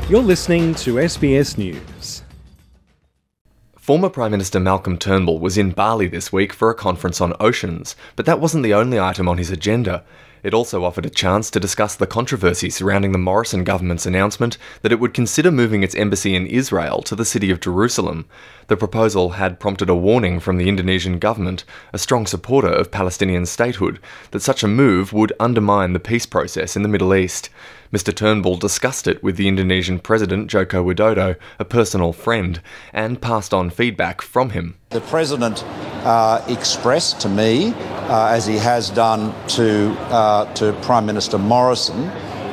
You're listening to SBS News. Former Prime Minister Malcolm Turnbull was in Bali this week for a conference on oceans, but that wasn't the only item on his agenda. It also offered a chance to discuss the controversy surrounding the Morrison government's announcement that it would consider moving its embassy in Israel to the city of Jerusalem. The proposal had prompted a warning from the Indonesian government, a strong supporter of Palestinian statehood, that such a move would undermine the peace process in the Middle East. Mr Turnbull discussed it with the Indonesian President Joko Widodo, a personal friend, and passed on feedback from him. The President expressed to me, as he has done to Prime Minister Morrison,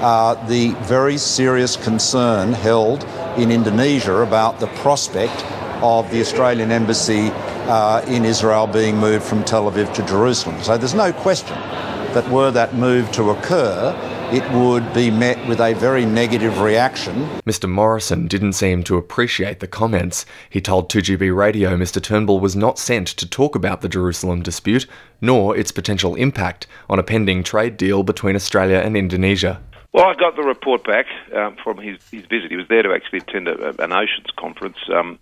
the very serious concern held in Indonesia about the prospect of the Australian embassy in Israel being moved from Tel Aviv to Jerusalem. So there's no question that were that move to occur, it would be met with a very negative reaction. Mr Morrison didn't seem to appreciate the comments. He told 2GB Radio Mr Turnbull was not sent to talk about the Jerusalem dispute, nor its potential impact on a pending trade deal between Australia and Indonesia. Well, I got the report back from his visit. He was there to actually attend an oceans conference.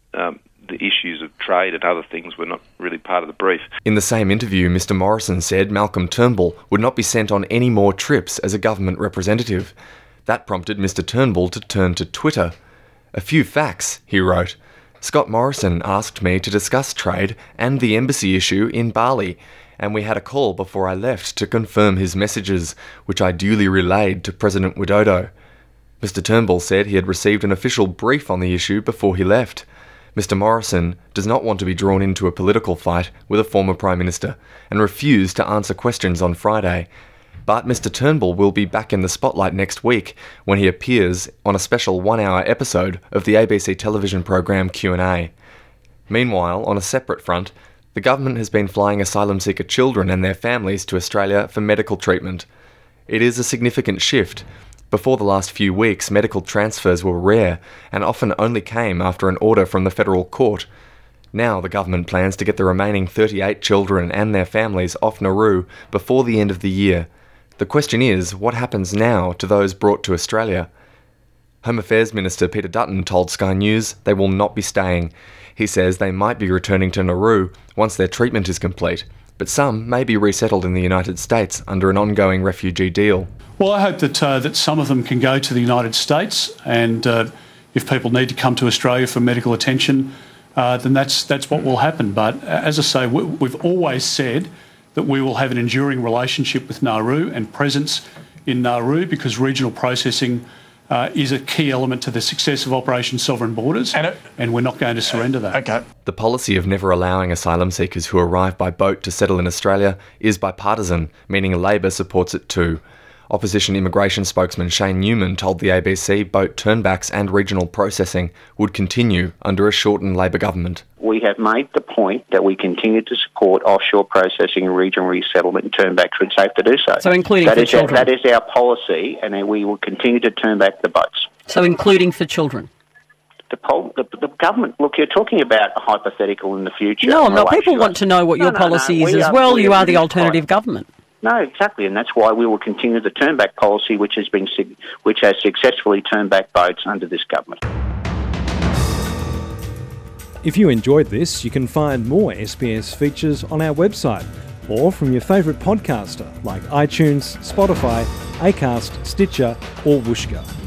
The issues of trade and other things were not really part of the brief. In the same interview, Mr Morrison said Malcolm Turnbull would not be sent on any more trips as a government representative. That prompted Mr Turnbull to turn to Twitter. "A few facts," he wrote. "Scott Morrison asked me to discuss trade and the embassy issue in Bali, and we had a call before I left to confirm his messages, which I duly relayed to President Widodo." Mr Turnbull said he had received an official brief on the issue before he left. Mr Morrison does not want to be drawn into a political fight with a former Prime Minister and refused to answer questions on Friday. But Mr Turnbull will be back in the spotlight next week when he appears on a special 1-hour episode of the ABC television program Q&A. Meanwhile, on a separate front, the government has been flying asylum seeker children and their families to Australia for medical treatment. It is a significant shift. Before the last few weeks, medical transfers were rare and often only came after an order from the federal court. Now the government plans to get the remaining 38 children and their families off Nauru before the end of the year. The question is, what happens now to those brought to Australia? Home Affairs Minister Peter Dutton told Sky News they will not be staying. He says they might be returning to Nauru once their treatment is complete, but some may be resettled in the United States under an ongoing refugee deal. Well, I hope that some of them can go to the United States, and if people need to come to Australia for medical attention, then that's what will happen. But as I say, we've always said that we will have an enduring relationship with Nauru and presence in Nauru, because regional processing is a key element to the success of Operation Sovereign Borders, and we're not going to surrender that. Okay. The policy of never allowing asylum seekers who arrive by boat to settle in Australia is bipartisan, meaning Labor supports it too. Opposition immigration spokesman Shane Newman told the ABC boat turnbacks and regional processing would continue under a shortened Labor government. We have made the point that we continue to support offshore processing, regional resettlement and turnbacks when safe to do so. So including for children? That is our policy, and we will continue to turn back the boats. So including for children? The government, look, you're talking about a hypothetical in the future. No, I'm not. People want to know what your policy is as well. You are the alternative government. No, exactly, and that's why we will continue the turn-back policy, which has successfully turned back boats under this government. If you enjoyed this, you can find more SBS features on our website or from your favourite podcaster like iTunes, Spotify, Acast, Stitcher or Whooshkaa.